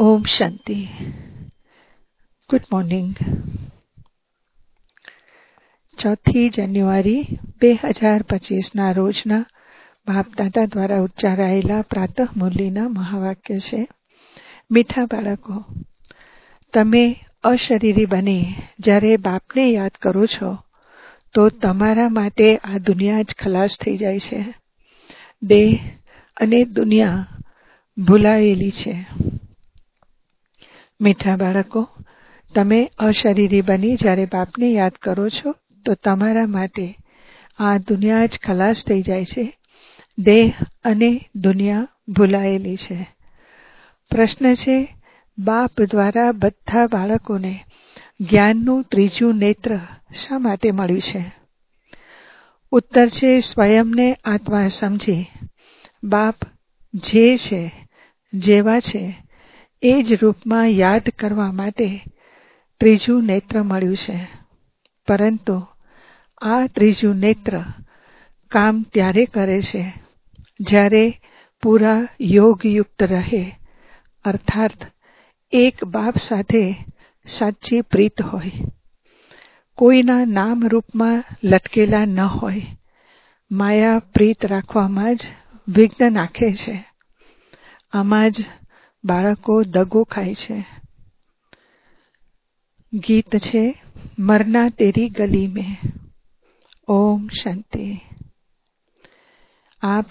ઓમ શાંતિ. Good morning. 4 જાન્યુઆરી 2025ના રોજના બાપ દાદા દ્વારા ઉચ્ચારાયેલા પ્રાતઃ મુરલીના મહાવાક્ય છે. મીઠા બાળકો, તમે અશરીરી બની જ્યારે બાપને યાદ કરો છો તો તમારા માટે આ દુનિયા જ ખલાસ થઈ જાય છે. દેહ અને દુનિયા ભૂલાયેલી છે. મીઠા બાળકો, તમે અશરીરી બની જ્યારે બાપને યાદ કરો છો તો તમારા માટે આ દુનિયા જ ખલાસ થઈ જાય છે. દેહ અને દુનિયા ભૂલાયેલી છે. પ્રશ્ન છે, બાપ દ્વારા બધા બાળકોને જ્ઞાનનું ત્રીજું નેત્ર શા માટે મળ્યું છે? ઉત્તર છે, સ્વયંને આત્મા સમજી બાપ જે છે, જેવા છે એ જ રૂપમાં યાદ કરવા માટે ત્રીજું નેત્ર મળ્યું છે. પરંતુ આ ત્રીજું નેત્ર કામ ત્યારે કરે છે જ્યારે પૂરા યોગયુક્ત રહે, અર્થાત એક બાપ સાથે સાચી પ્રીત હોય, કોઈના નામ રૂપમાં લટકેલા ન હોય. માયા પ્રીત રાખવામાં જ વિઘ્ન નાખે છે. આમાં જ બાળકો દગો ખાય છે. ગીત છે, મરના તેરી ગલી મેં. ઓમ શાંતિ. આપ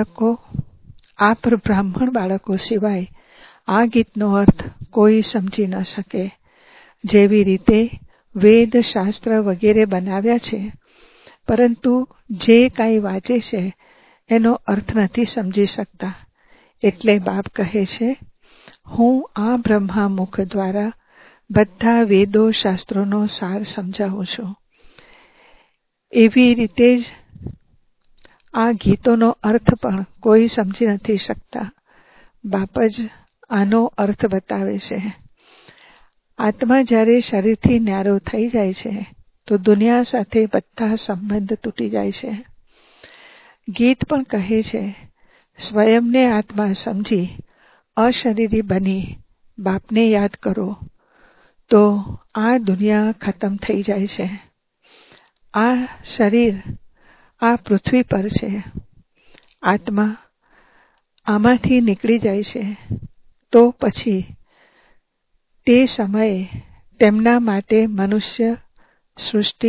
બ્રાહ્મણ બાળકો સિવાય આ ગીતનો અર્થ કોઈ સમજી ન શકે. જેવી રીતે વેદ શાસ્ત્ર વગેરે બનાવ્યા છે, પરંતુ જે કાંઈ વાંચે છે એનો અર્થ નથી સમજી શકતા. એટલે બાપ કહે છે, હું આ બ્રહ્મા મુખ દ્વારા બધા વેદો શાસ્ત્રોનો સાર સમજાવું છું. એવી રીતે જ આ ગીતોનો અર્થ પણ કોઈ સમજી નથી શકતા. બાપ જ આનો અર્થ બતાવે છે. આત્મા જ્યારે શરીરથી ન્યારો થઈ જાય છે તો દુનિયા સાથે બધા સંબંધ તૂટી જાય છે. ગીત પણ કહે છે, સ્વયંને આત્મા સમજી અશરીરી બની બાપને યાદ કરો તો આ દુનિયા ખતમ થઈ જાય છે. આ શરીર આ પૃથ્વી પર છે. આત્મા આમાંથી નીકળી જાય છે તો પછી તે સમયે તેમના માટે મનુષ્ય સૃષ્ટિ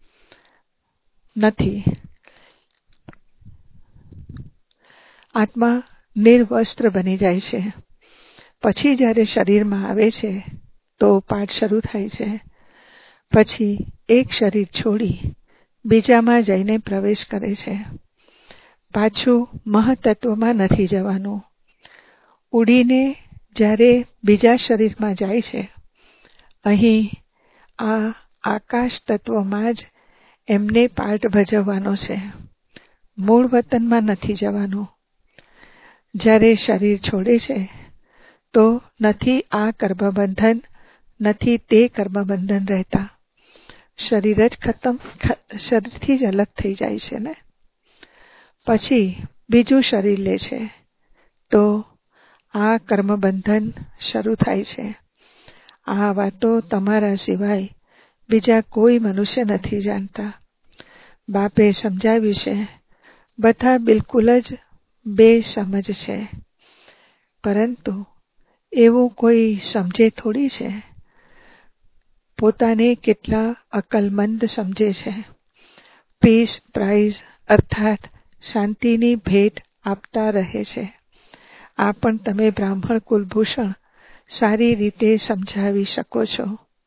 નથી. આત્મા નિર્વસ્ત્ર બની જાય છે. પછી જ્યારે શરીરમાં આવે છે તો પાઠ શરૂ થાય છે. પછી એક શરીર છોડી બીજામાં જઈને પ્રવેશ કરે છે. પાછું મહતત્વમાં નથી જવાનું. ઉડીને જ્યારે બીજા શરીરમાં જાય છે, અહીં આ આકાશ તત્વમાં જ એમને પાઠ ભજવવાનો છે. મૂળ વતનમાં નથી જવાનું. જ્યારે શરીર છોડે છે તો નથી આ કર્મબંધન, નથી તે કર્મબંધન રહેતા. શરીરથી જ અલગ થઈ જાય છે ને. પછી બીજું શરીર લે છે તો આ કર્મબંધન શરૂ થાય છે. આ વાતો તમારા સિવાય બીજા કોઈ મનુષ્ય નથી જાણતા. બાપે સમજાવ્યું છે, બધા બિલકુલ જ બેસમજ છે. પરંતુ એવું કોઈ સમજે થોડી છે. પોતાને કેટલા અકલમંદ સમજે છે. પીસ પ્રાઇઝ અર્થાત શાંતિની ભેટ આપતા રહે છે. આ પણ તમે બ્રાહ્મણ કુલભૂષણ સારી રીતે સમજાવી શકો છો.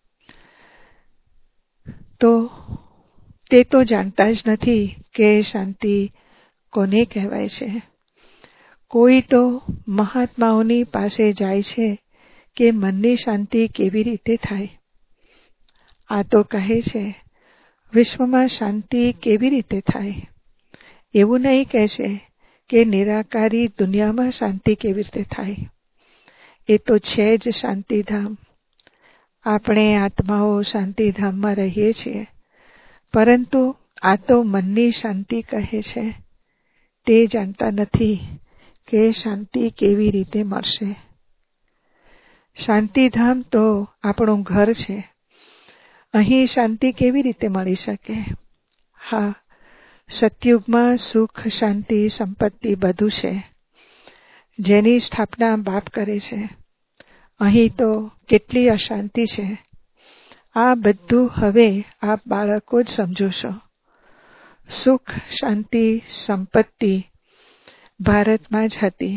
તો તે તો જાણતા જ નથી કે શાંતિ કોને કહેવાય છે. કોઈ તો મહાત્માઓની પાસે જાય છે કે મનની શાંતિ કેવી રીતે થાય. આ તો કહે છે વિશ્વમાં શાંતિ કેવી રીતે થાય. એવું નહીં કહે છે કે નિરાકારી દુનિયામાં શાંતિ કેવી રીતે થાય. એ તો છે જ શાંતિધામ. આપણે આત્માઓ શાંતિધામમાં રહીએ છીએ, પરંતુ આ તો મનની શાંતિ કહે છે. તે જાણતા નથી કે શાંતિ કેવી રીતે મળશે. શાંતિધામ તો આપણું ઘર છે. અહીં શાંતિ કેવી રીતે મળી શકે? હા, સતયુગમાં સુખ, શાંતિ, સંપત્તિ બધું છે, જેની સ્થાપના બાપ કરે છે. અહીં તો કેટલી અશાંતિ છે. આ બધું હવે આપ બાળકો જ સમજો છો. સુખ, શાંતિ, સંપત્તિ ભારતમાં જ હતી.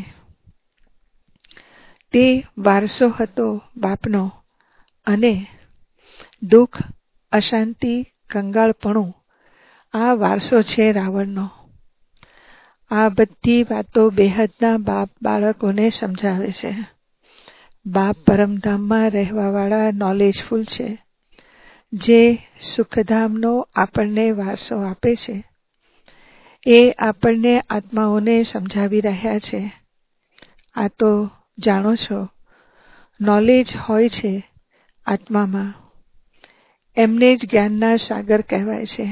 તે વારસો હતો બાપનો, અને દુઃખ, અશાંતિ, કંગાળપણું આ વારસો છે રાવણનો. આ બધી વાતો બેહદના બાપ બાળકોને સમજાવે છે. બાપ પરમધામમાં રહેવાવાળા નોલેજફુલ છે, જે સુખધામનો આપણને વારસો આપે છે. એ આપણને આત્માઓને સમજાવી રહ્યા છે. આ તો જાણો છો, નોલેજ હોય છે આત્મામાં, એમને જ જ્ઞાનના સાગર કહેવાય છે.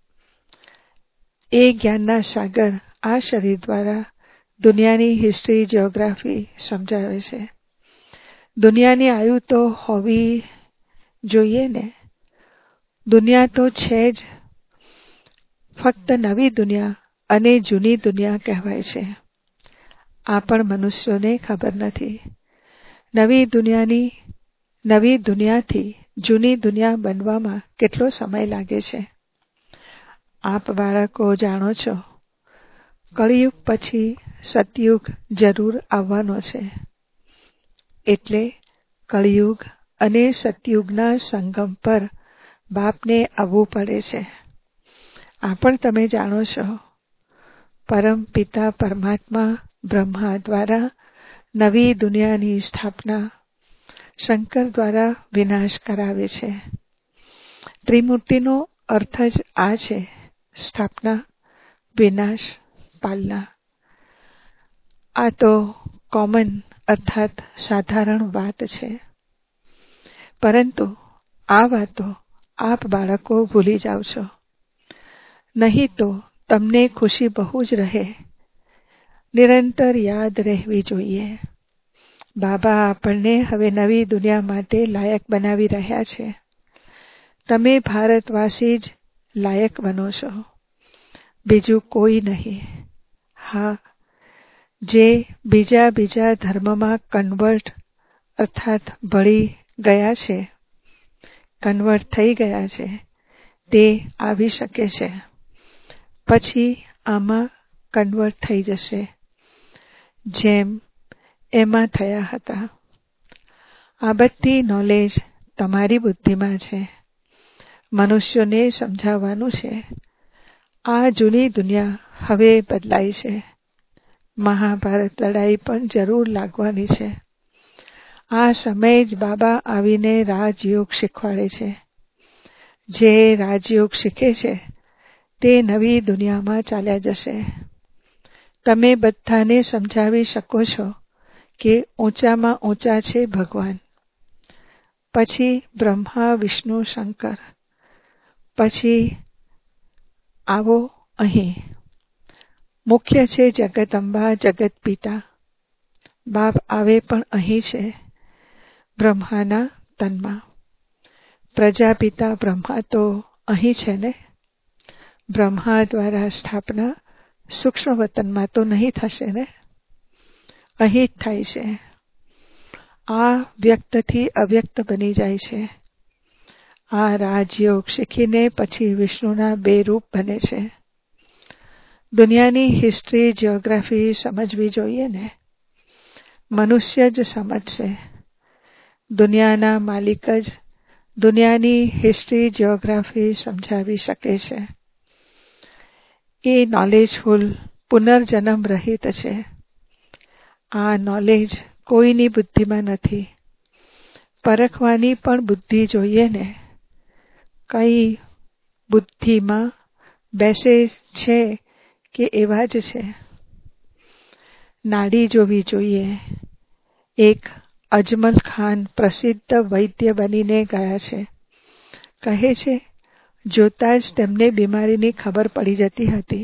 એ જ્ઞાનના સાગર આ શરીર દ્વારા દુનિયાની હિસ્ટ્રી, જીઓગ્રાફી સમજાવે છે. દુનિયાની આયુ તો હોવી જોઈએ ને. દુનિયા તો છે જ, ફક્ત નવી દુનિયા અને જૂની દુનિયા કહેવાય છે. આ પણ મનુષ્યોને ખબર નથી. નવી દુનિયાથી જૂની દુનિયા બનવામાં કેટલો સમય લાગે છે. આપ બાળકો જાણો છો, કળિયુગ પછી સતયુગ જરૂર આવવાનો છે. એટલે કળિયુગ અને સતયુગના સંગમ પર બાપને આવવું પડે છે. આ પણ તમે જાણો છો, પરમ પિતા પરમાત્મા બ્રહ્મા દ્વારા નવી દુનિયાની સ્થાપના, શંકર દ્વારા વિનાશ કરાવે છે. ત્રિમૂર્તિનો અર્થ જ આ છે, સ્થાપના, વિનાશ, પાલના. આ તો કોમન અર્થાત સાધારણ વાત છે. પરંતુ આ વાતો આપ બાળકો ભૂલી જાઓ છો. નહીં તો તમને ખુશી બહુ જ રહે. નિરંતર યાદ રહેવી જોઈએ. બાબા આપણને હવે નવી દુનિયા માટે લાયક બનાવી રહ્યા છે. તમે ભારતવાસી જ લાયક બનો છો, બીજું કોઈ નહીં. હા, જે બીજા ધર્મમાં કન્વર્ટ અર્થાત ભળી ગયા છે, કન્વર્ટ થઈ ગયા છે, તે આવી શકે છે. પછી આમાં કન્વર્ટ થઈ જશે, જેમ એમાં થયા હતા. આ બધી નોલેજ તમારી બુદ્ધિમાં છે. મનુષ્યોને સમજાવવાનું છે. આ જૂની દુનિયા હવે બદલાઈ છે. મહાભારત લડાઈ પણ જરૂર લાગવાની છે. આ સમયે જ બાબા આવીને રાજયોગ શીખવાડે છે. જે રાજયોગ શીખે છે તે નવી દુનિયામાં ચાલ્યા જશે. તમે બધાને સમજાવી શકો છો કે ઊંચામાં ઊંચા છે ભગવાન, પછી બ્રહ્મા, વિષ્ણુ, શંકર, પછી આવો અહીં. મુખ્ય છે જગદંબા, જગત પિતા. બાપ આવે પણ અહીં છે, બ્રહ્માના તનમાં. પ્રજાપિતા બ્રહ્મા તો અહીં છે ને. બ્રહ્મા દ્વારા સ્થાપના સૂક્ષ્મ વતનમાં તો નહીં થશે ને, અહીં જ થાય છે. આ વ્યક્તથી અવ્યક્ત બની જાય છે. આ રાજયોગ શીખીને પછી વિષ્ણુના 2 રૂપ બને છે. દુનિયાની હિસ્ટ્રી, જીઓગ્રાફી સમજવી જોઈએ ને. મનુષ્ય જ સમજશે. દુનિયાના માલિક જ દુનિયાની હિસ્ટ્રી, જીઓગ્રાફી સમજાવી શકે છે. એ નોલેજફુલ, પુનર્જન્મ રહિત છે. આ નોલેજ કોઈની બુદ્ધિમાં નથી. પરખવાની પણ બુદ્ધિ જોઈએ ને. કઈ બુદ્ધિમાં બેસે છે કે એવા જ છે. નાડી જોવી જોઈએ. એક અજમલ ખાન પ્રસિદ્ધ વૈદ્ય બનીને ગયા છે. કહે છે, જોતા જ તેમને બીમારીની ખબર પડી જતી હતી.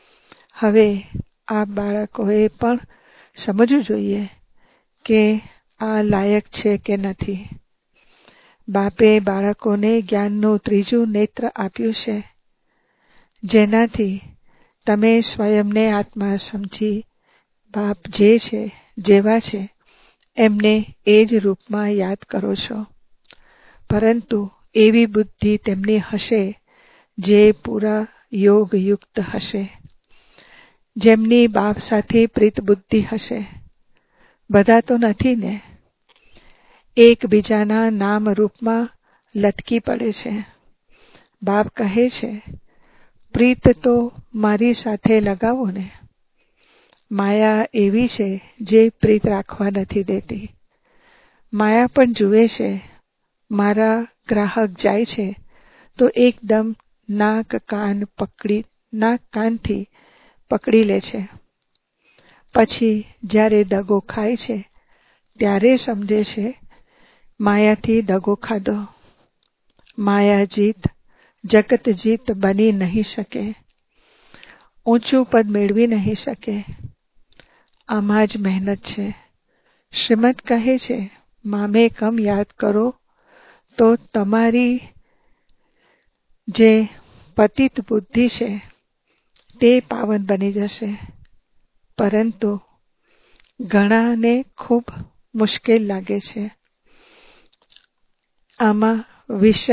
હવે આ બાળકોએ પણ સમજવું જોઈએ કે આ લાયક છે કે નથી. બાપે બાળકોને જ્ઞાનનું ત્રીજું નેત્ર આપ્યું છે, જેનાથી તમે સ્વયંને આત્મા સમજી બાપ જે છે, જેવા છે, એમને એ જ રૂપમાં યાદ કરો છો. પરંતુ એવી બુદ્ધિ તેમની હશે જે પૂરા યોગયુક્ત હશે, જેમની બાપ સાથે પ્રીત બુદ્ધિ હશે. બધા તો નથી ને, એકબીજાના નામ રૂપમાં લટકી પડે છે. બાપ કહે છે, પ્રીત તો મારી સાથે લગાવો ને. માયા એવી છે જે પ્રીત રાખવા નથી દેતી. માયા પણ જુએ છે, મારા ગ્રાહક જાય છે તો એકદમ નાક કાનથી પકડી લે છે. પછી જ્યારે દગો ખાય છે ત્યારે સમજે છે માયાથી દગો ખાધો. માયા જીત જગત જીત બની નહીં શકે, ઊંચું પદ મેળવી નહીં શકે. આમાં જ મહેનત છે. શ્રીમદ કહે છે, મામે કમ યાદ કરો તો તમારી જે પતિત બુદ્ધિ છે તે પાવન બની જશે. પરંતુ ઘણાને ખૂબ મુશ્કેલ લાગે છે. આમાં વિષય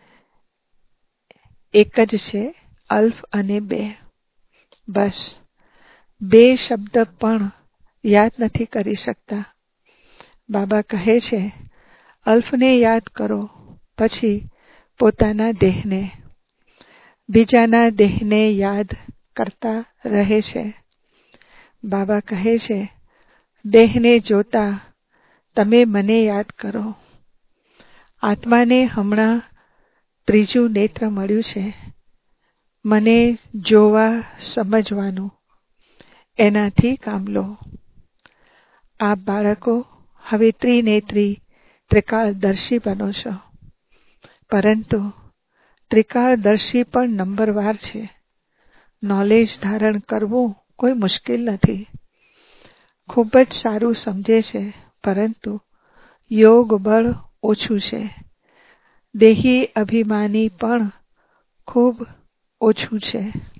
એક જ છે, અલ્ફ અને બે. બસ 2 શબ્દ પણ યાદ નથી કરી શકતા. બાબા કહે છે, અલ્ફને યાદ કરો, પછી પોતાના દેહને. બીજાના દેહને યાદ કરતા રહે છે. બાબા કહે છે, દેહને જોતા તમે મને યાદ કરો. આત્માને હમણાં ત્રીજું નેત્ર મળ્યું છે, મને જોવા સમજવાનું. એનાથી કામ લો. આપ બાળકો હવે ત્રિનેત્રી ત્રિકાળદર્શી બનો છો. પરંતુ ત્રિકાળદર્શી પણ નંબરવાર છે. નોલેજ ધારણ કરવું કોઈ મુશ્કેલ નથી. ખૂબ જ સારું સમજે છે, પરંતુ યોગ બળ ઓછું છે. દેહી અભિમાની પણ ખૂબ ઓછું છે.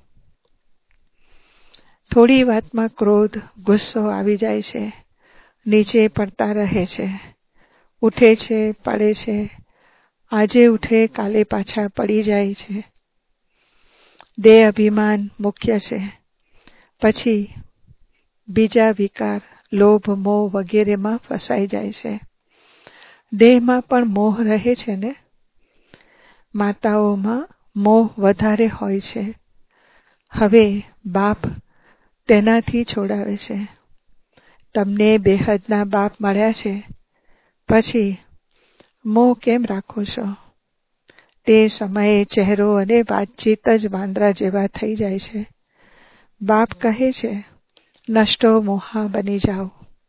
થોડી વાતમાં ક્રોધ, ગુસ્સો આવી જાય છે, નીચે પડતા રહે છે. ઉઠે છે, પડે છે, આજે ઉઠે કાલે પાછા પડી જાય છે. દેહ અભિમાન મુખ્ય છે. પછી બીજા વિકાર, લોભ, મોહ વગેરેમાં ફસાઈ જાય છે. દેહમાં પણ મોહ રહે છે ને. માતાઓમાં મોહ વધારે હોય છે. હવે બાપ તેનાથી છોડાવે છે. તમને બેહદના બાપ મળ્યા છે, પછી મોહ કેમ રાખો છો? તે સમયે ચહેરો અને વાતચીત જ વાંદરા જેવા થઈ જાય છે. બાપ કહે છે, નષ્ટો મોહા બની જાઓ.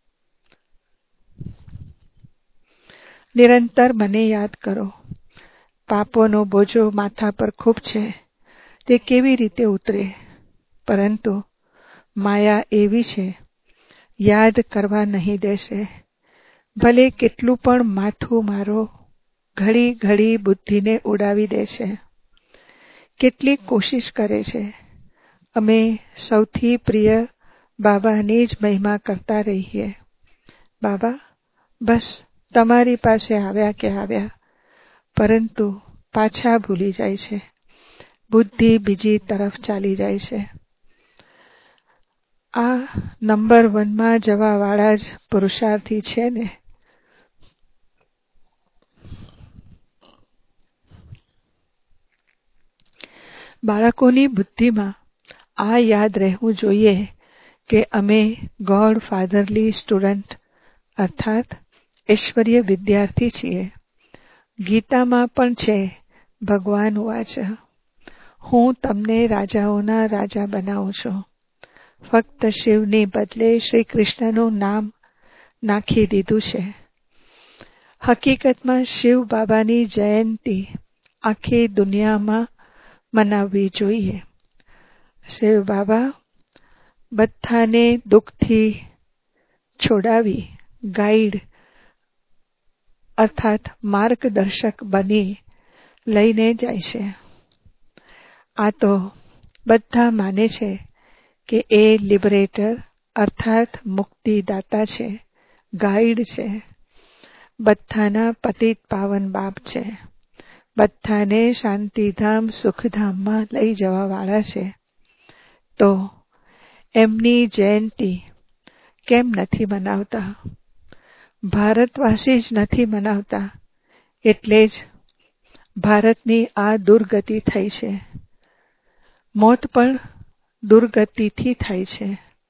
નિરંતર મને યાદ કરો. પાપોનો બોજો માથા પર ખૂબ છે, તે કેવી રીતે ઉતરે? પરંતુ માયા એવી છે, યાદ કરવા નહીં દેશે. ભલે કેટલું પણ માથું મારો, ઘડી ઘડી બુદ્ધિને ઉડાવી દે છે. કેટલી કોશિશ કરે છે. અમે સૌથી પ્રિય બાબાની જ મહિમા કરતા રહીએ. બાબા, બસ તમારી પાસે આવ્યા કે આવ્યા, પરંતુ પાછા ભૂલી જાય છે. બુદ્ધિ બીજી તરફ ચાલી જાય છે. આ નંબર 1માં જવાવાળા જ પુરુષાર્થી છે ને. બાળકોની બુદ્ધિમાં આ યાદ રહેવું જોઈએ કે અમે ગોડ ફાધરલી સ્ટુડન્ટ અર્થાત ઈશ્વરીય વિદ્યાર્થી છીએ. ગીતામાં પણ છે, ભગવાન વાચ, હું તમને રાજાઓના રાજા બનાવું છું. ફક્ત શિવની બદલે શ્રી કૃષ્ણનું નામ નાખી દીધું છે. હકીકતમાં શિવ બાબાની જયંતી આખી દુનિયામાં મનાવવી જોઈએ. શિવ બાબા બધાને દુઃખથી છોડાવી ગાઈડ અર્થાત માર્ગદર્શક બની લઈને જાય છે. આ તો બધા માને છે કે એ લિબરેટર અર્થાત મુક્તિદાતા છે, ગાઈડ છે, બધાના પતિત પાવન બાપ છે, બધાને શાંતિધામ સુખધામમાં લઈ જવાવાળા છે. તો એમની જયંતિ કેમ નથી મનાવતા? ભારતવાસી જ નથી મનાવતા, એટલે જ ભારતની આ દુર્ગતિ થઈ છે. મોત પણ દુર્ગતિથી થાય છે.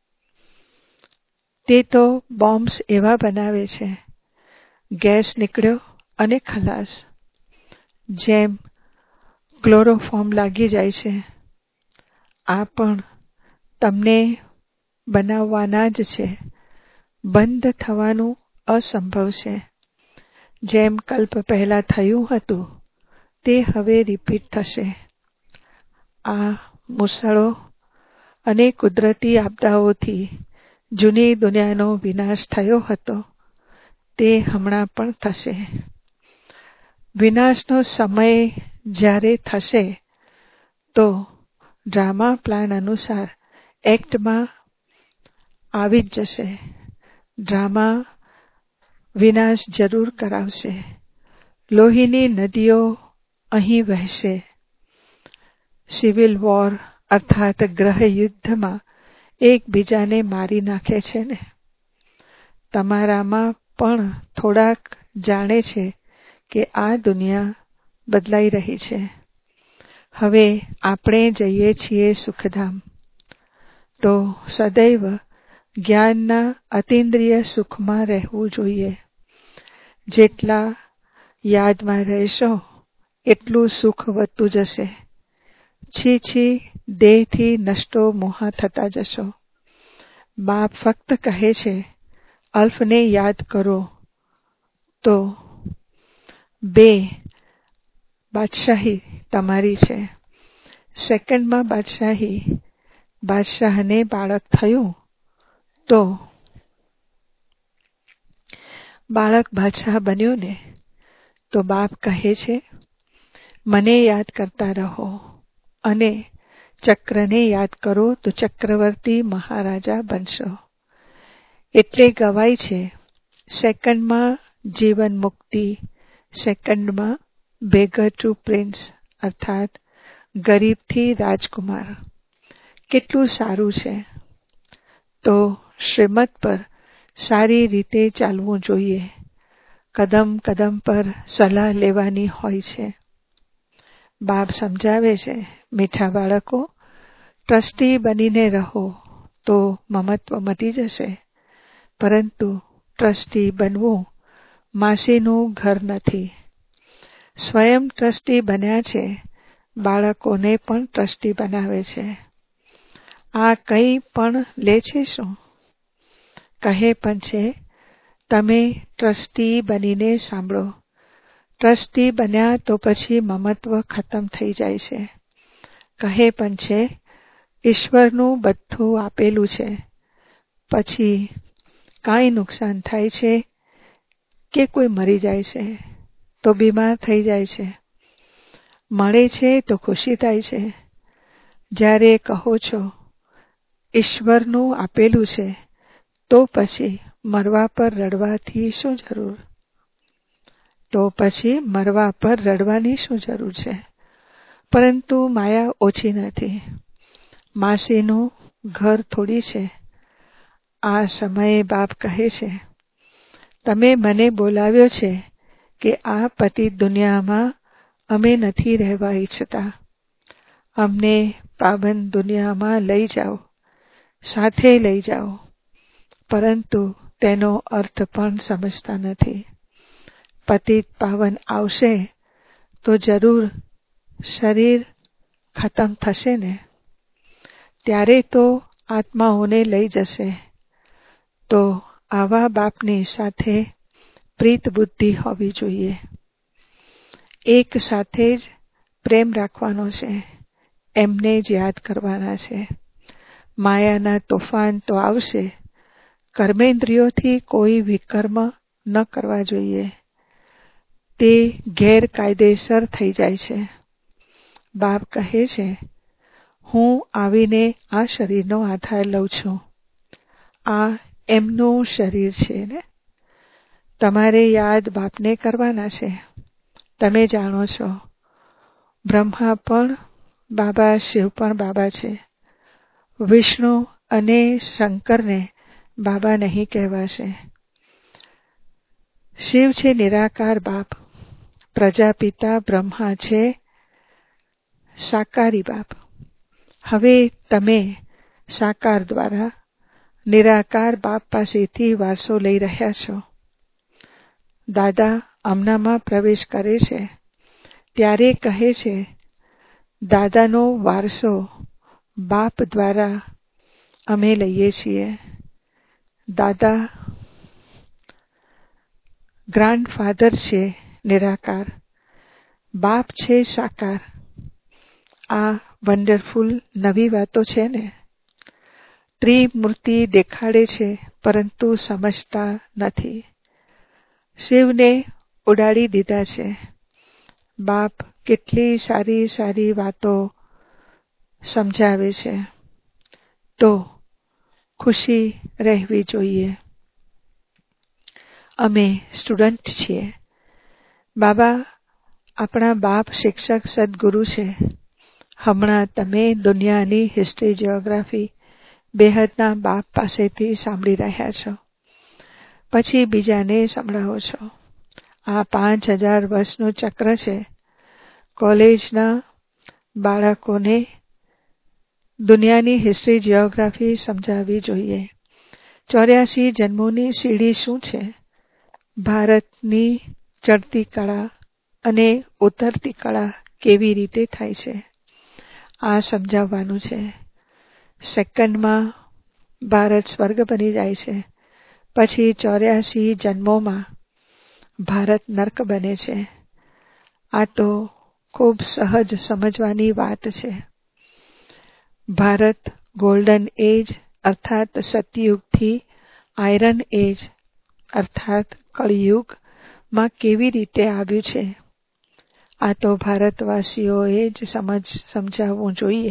તે તો બોમ્બ્સ એવા બનાવે છે, ગેસ નીકળ્યો અને ખલાસ. જેમ ક્લોરોફોર્મ લાગી જાય છે, આ પણ તમને બનાવવાના જ છે. બંધ થવાનું અસંભવ છે. જેમ કલ્પ પહેલા થયું હતું તે હવે રિપીટ થશે. આ મુસળો અને કુદરતી આપદાઓથી જૂની દુનિયાનો વિનાશ થયો હતો તે હમણાં પણ થશે. વિનાશનો સમય જ્યારે થશે તો ડ્રામા પ્લાન અનુસાર એક્ટમાં આવી જ જશે. ડ્રામા વિનાશ જરૂર કરાવશે. લોહીની નદીઓ અહીં વહેશે. સિવિલ વોર અર્થાત ગ્રહયુદ્ધમાં એકબીજાને મારી નાખે છે ને. તમારામાં પણ થોડાક જાણે છે કે આ દુનિયા બદલાઈ રહી છે. હવે આપણે જઈએ છીએ સુખધામ. તો સદૈવ જ્ઞાનના અતિન્દ્રિય સુખમાં રહેવું જોઈએ. જેટલા યાદમાં રહેશો એટલું સુખ વધતું જશે. છી દેહથી નષ્ટો મોહા થતા જશો. બાપ ફક્ત કહે છે અલ્ફને યાદ કરો તો 2 બાદશાહી તમારી છે. સેકન્ડમાં બાદશાહને બાળક થયું તો બાળક બાદશાહ બન્યો ને. તો બાપ કહે છે મને યાદ કરતા રહો અને ચક્રને યાદ કરો તો ચક્રવર્તી મહારાજા બનશો. એટલે ગવાય છે સેકન્ડમાં જીવન મુક્તિ, સેકન્ડમાં બેગર ટુ પ્રિન્સ અર્થાત ગરીબથી રાજકુમાર. કેટલું સારું છે. તો શ્રીમત પર સારી રીતે ચાલવું જોઈએ. કદમ કદમ પર સલાહ લેવાની હોય છે. બાપ સમજાવે છે મીઠા બાળકો, ટ્રસ્ટી બનીને રહો તો મમત્વ મટી જશે. પરંતુ ટ્રસ્ટી બનવું માસીનું ઘર નથી. સ્વયં ટ્રસ્ટી બન્યા છે, બાળકોને પણ ટ્રસ્ટી બનાવે છે. આ કંઈ પણ લે છે શું? કહે પણ છે તમે ટ્રસ્ટી બનીને સાંભળો. ટ્રસ્ટી બન્યા તો પછી મમત્વ ખતમ થઈ જાય છે. કહે પણ છે ઈશ્વરનું બધું આપેલું છે. પછી કાંઈ નુકસાન થાય છે કે કોઈ મરી જાય છે તો બીમાર થઈ જાય છે. મળે છે તો ખુશી થાય છે. જ્યારે કહો છો ઈશ્વરનું આપેલું છે તો પછી મરવા પર રડવાથી શું જરૂર? તો પછી મરવા પર રડવાની શું જરૂર છે? પરંતુ માયા ઓછી નથી. માસીનું ઘર થોડી છે. આ સમયે બાપ કહે છે તમે મને બોલાવ્યો છે કે આ પતિત દુનિયામાં અમે નથી રહેવા ઈચ્છતા. અમને પાવન દુનિયામાં લઈ જાઓ, સાથે લઈ જાઓ. પરંતુ તેનો અર્થ પણ સમજતા નથી. પતિત પાવન આવશે તો જરૂર શરીર ખતમ થશે ને. ત્યારે તો આત્માઓને લઈ જશે. તો આવા બાપની સાથે પ્રીત બુદ્ધિ હોવી જોઈએ. એક સાથે જ પ્રેમ રાખવાનો છે. એમને જ યાદ કરવાના છે. માયાના તોફાન તો આવશે. કર્મેન્દ્રિયોથી કોઈ વિકર્મ ન કરવા જોઈએ. તે ગેરકાયદેસર થઈ જાય છે. બાપ કહે છે, હું આવીને આ શરીરનો આધાર લઉં છું. આ એમનું શરીર છે ને. તમારે યાદ બાપને કરવાના છે. તમે જાણો છો, બ્રહ્મા પણ બાબા, શિવ પણ બાબા છે. વિષ્ણુ અને શંકરને બાબા નહીં કહેવાશે. શિવ છે નિરાકાર બાપ. પ્રજાપિતા બ્રહ્મા છે સાકારી બાપ. હવે તમે સાકાર દ્વારા નિરાકાર બાપ પાસેથી વારસો લઈ રહ્યા છો. દાદા આમનામાં પ્રવેશ કરે છે ત્યારે કહે છે, દાદાનો વારસો બાપ દ્વારા અમે લઈએ છીએ. દાદા ગ્રાન્ડફાધર છે નિરાકાર, બાપ છે સાકાર. આ વન્ડરફુલ નવી વાતો છે ને. ત્રિમૂર્તિ દેખાડે છે પરંતુ સમજતા નથી. શિવને ઉડાડી દીધા છે. બાપ કેટલી સારી સારી વાતો સમજાવે છે. તો ખુશી રહેવી જોઈએ. અમે સ્ટુડન્ટ છીએ. બાબા આપણા બાપ શિક્ષક સદગુરુ છે. હમણાં તમે દુનિયાની હિસ્ટ્રી, જિયોગ્રાફી બેહદના બાપ પાસેથી સાંભળી રહ્યા છો. પછી બીજાને સંભળાવો છો. આ 5000 વર્ષનું ચક્ર છે. કોલેજના બાળકોને દુનિયાની હિસ્ટ્રી, જિયોગ્રાફી સમજાવવી જોઈએ. 84 જન્મોની સીડી શું છે? ભારતની ચડતી કળા અને ઉતરતી કળા કેવી રીતે થાય છે, આ સમજાવવાનું છે. સેકન્ડમાં ભારત સ્વર્ગ બની જાય છે. પછી 84 જન્મોમાં ભારત નર્ક બને છે. આ તો ખૂબ સહજ સમજવાની વાત છે. ભારત ગોલ્ડન એજ અર્થાત સતયુગથી આયરન એજ અર્થાત કળિયુગમાં કેવી રીતે આવ્યું છે, આ તો ભારતવાસીઓએ જ સમજાવવું જોઈએ.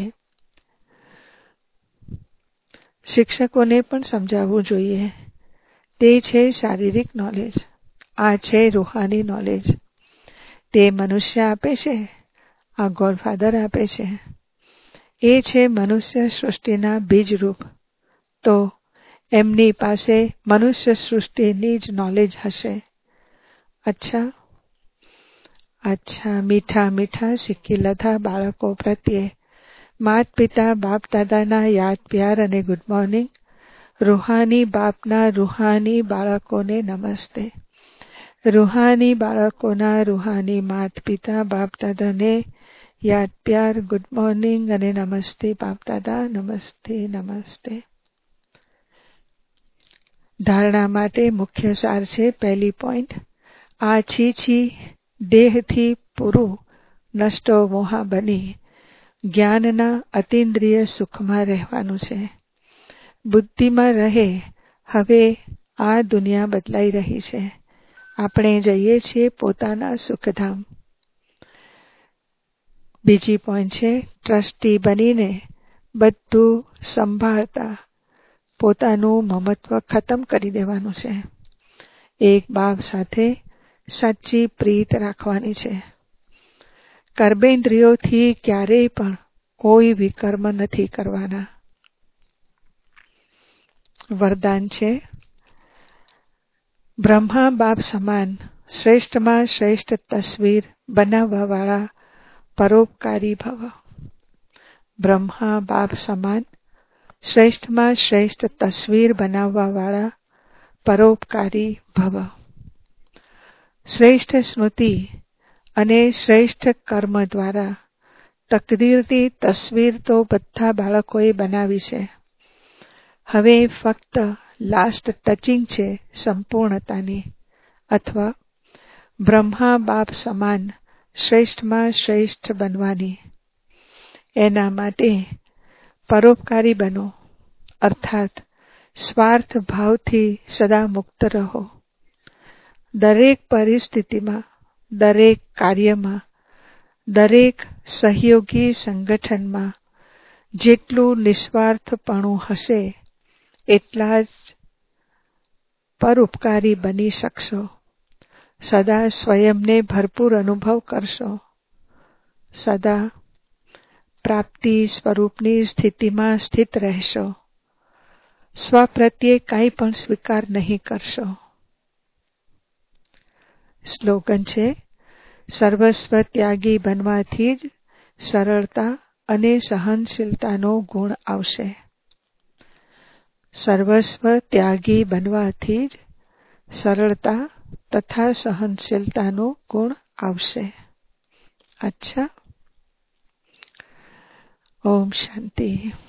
શિક્ષકોને પણ સમજાવવું જોઈએ. તે છે શારીરિક નોલેજ, આ છે રૂહાની નોલેજ. તે મનુષ્ય આપે છે, આ ગોડફાધર આપે છે. એ છે મનુષ્ય સૃષ્ટિના બીજરૂપ. તો એમની પાસે મનુષ્ય સૃષ્ટિની જ નોલેજ હશે. અચ્છા, મીઠા મીઠા સિક્કીલધા બાળકો પ્રત્યે માત પિતા બાપ દાદાના યાદ પ્યાર અને ગુડ મોર્નિંગ. રૂહાની બાપના રૂહાની બાળકોને નમસ્તે. રૂહાની બાળકોના રૂહાની માત પિતા બાપ દાદાને યાદ પ્યાર, ગુડ મોર્નિંગ અને નમસ્તે બાપ દાદા. નમસ્તે નમસ્તે. ધારણા માટે મુખ્ય સાર છે. પહેલી પોઈન્ટ, આ છીછી દેહથી પૂરું નષ્ટો મોહા બની જ્ઞાનના અતિન્દ્રિય સુખમાં રહેવાનું છે. બુદ્ધિમાં રહે. હવે આ દુનિયા બદલાઈ રહી છે. આપણે જઈએ છીએ પોતાના સુખધામ. બીજી પોઈન્ટ છે, ટ્રસ્ટી બનીને બધું સંભાળતા પોતાનું મમત્વ ખતમ કરી દેવાનું છે. એક બાપ સાથે સાચી પ્રીત રાખવાની છે. કર્મેન્દ્રિયોથી ક્યારેય પણ કોઈ વિકર્મ નથી કરવાના. વરદાન છે, બ્રહ્મા બાપ સમાન શ્રેષ્ઠમાં શ્રેષ્ઠ તસવીર બનાવવાવાળા પરોપકારી ભવ. બ્રહ્મા બાપ સમાન શ્રેષ્ઠમાં શ્રેષ્ઠ તસવીર બનાવવાવાળા પરોપકારી ભવ. શ્રેષ્ઠ સ્મૃતિ અને શ્રેષ્ઠ કર્મ દ્વારા તકદીરની તસવીર તો બધા બાળકોએ બનાવી છે. હવે ફક્ત લાસ્ટ ટચિંગ છે સંપૂર્ણતાની, અથવા બ્રહ્મા બાપ સમાન શ્રેષ્ઠમાં શ્રેષ્ઠ બનવાની. એના માટે પરોપકારી બનો, અર્થાત સ્વાર્થ ભાવથી સદા મુક્ત રહો. દરેક પરિસ્થિતિમાં દરેક કાર્યમાં, દરેક સહયોગી સંગઠનમાં જેટલું નિસ્વાર્થપણું હશે એટલા જ પરોપકારી બની શકશો. સદા સ્વયંને ભરપૂર અનુભવ કરશો. સદા પ્રાપ્તિ સ્વરૂપની સ્થિતિમાં સ્થિત રહેશો. સ્વ પ્રત્યે કંઈ પણ સ્વીકાર નહીં કરશો. સ્લોગન છે, સર્વસ્વ ત્યાગી બનવાથી જ સરળતા અને સહનશીલતાનો ગુણ આવશે. સર્વસ્વ ત્યાગી બનવાથી જ સરળતા તથા સહનશીલતાનો ગુણ આવશે. અચ્છા. ઓમ શાંતિ.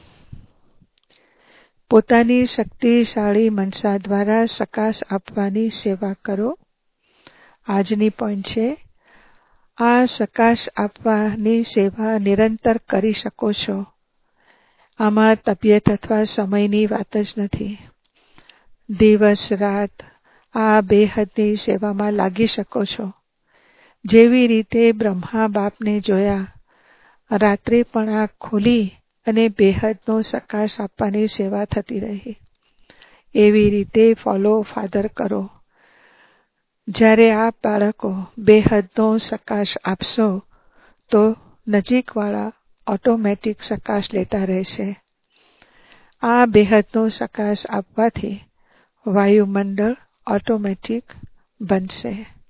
પોતાની શક્તિશાળી મનસા દ્વારા સકાશ આપવાની સેવા કરો. આજની પોઈન્ટ છે, આ સકાશ આપવાની સેવા નિરંતર કરી શકો છો. આમાં તબિયત અથવા સમયની વાત જ નથી. દિવસ રાત આ બેહદની સેવામાં લાગી શકો છો. જેવી રીતે બ્રહ્મા બાપને જોયા, રાત્રે પણ આંખ ખોલી અને બેહદનો સકાશ આપવાની સેવા થતી રહી. એવી રીતે ફોલો ફાધર કરો. જ્યારે આ બાળકો બેહદનો સકાશ આપશો તો નજીકવાળા ઓટોમેટિક સકાશ લેતા રહેશે. આ બેહદનો સકાશ આપવાથી વાયુમંડળ ઓટોમેટિક બનશે.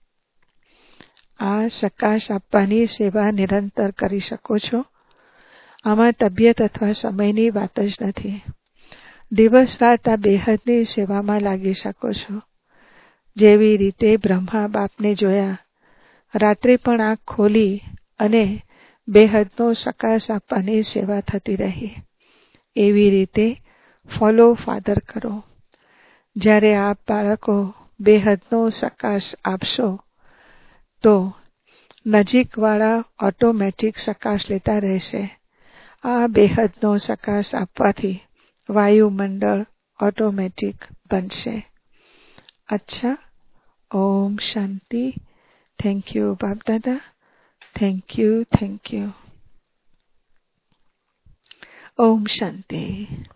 આ સકાશ આપવાની સેવા નિરંતર કરી શકો છો. આમાં તબિયત અથવા સમયની વાત જ નથી. દિવસ રાત આ બેહદની સેવામાં લાગી શકો છો. જેવી રીતે બ્રહ્મા બાપને જોયા, રાત્રે પણ આંખ ખોલી અને બેહદનો સકાશ આપવાની સેવા થતી રહી. એવી રીતે ફોલો ફાધર કરો. જ્યારે આપ બાળકો બેહદનો સકાશ આપશો તો નજીકવાળા ઓટોમેટિક સકાશ લેતા રહેશે. આ બેહદનો સકાશ આપવાથી વાયુમંડળ ઓટોમેટિક બનશે. અચ્છા. ઓમ શાંતિ. થેન્ક યુ બાપ દાદા. Thank you. ઓમ શાંતિ.